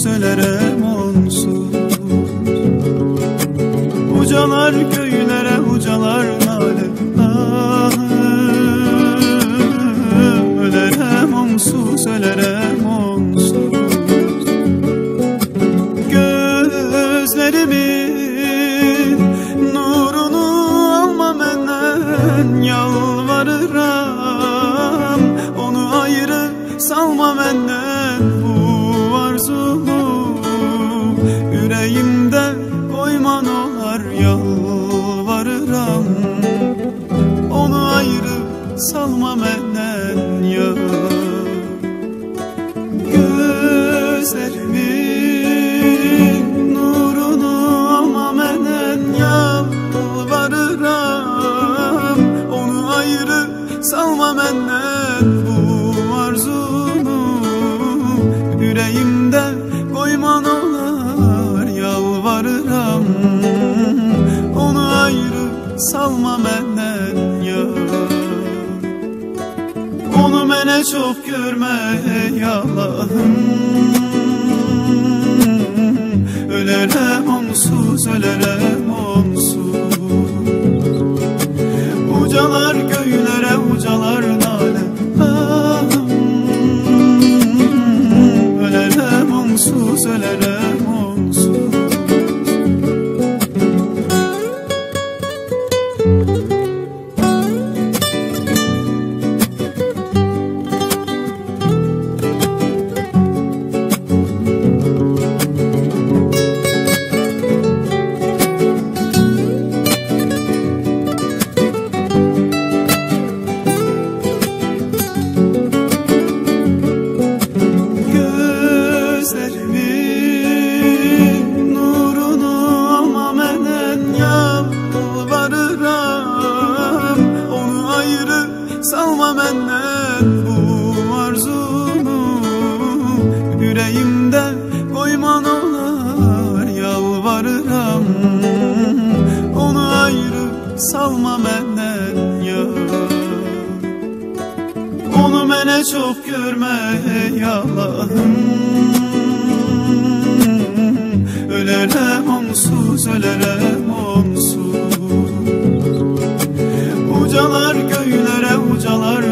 onsuz ölerem onsuz. Ucalar köylere ucalar nale, ah, ölerem onsuz ölerem onsuz. Gözlerimin nurunu alma menden, yalvarıram onu ayrı salma menden. Bu arzunu yüreğimde koyman olar, yalvarıram onu ayrı salma menden ya. Gözlerimin nurunu alma menden, yalvarıram onu ayrı salma menden. Bu arzunu yüreğimde koyman olar, yalvarıram onu ayrı salma menden ya. Onu mene çok görme ey Allah'ım, ölerem onsuz ölerem onsuz. Ucalar göğlere ucalar nale, ah, ölerem onsuz ölerem onsuz. Salma menden bu arzunu, yüreğimde koyman olar, yalvarıram onu ayrı salma menden ya. Onu mene çok görme ey Allah'ım, ölerem onsuz ölerem onsuz. Ucalar göğlere ucalar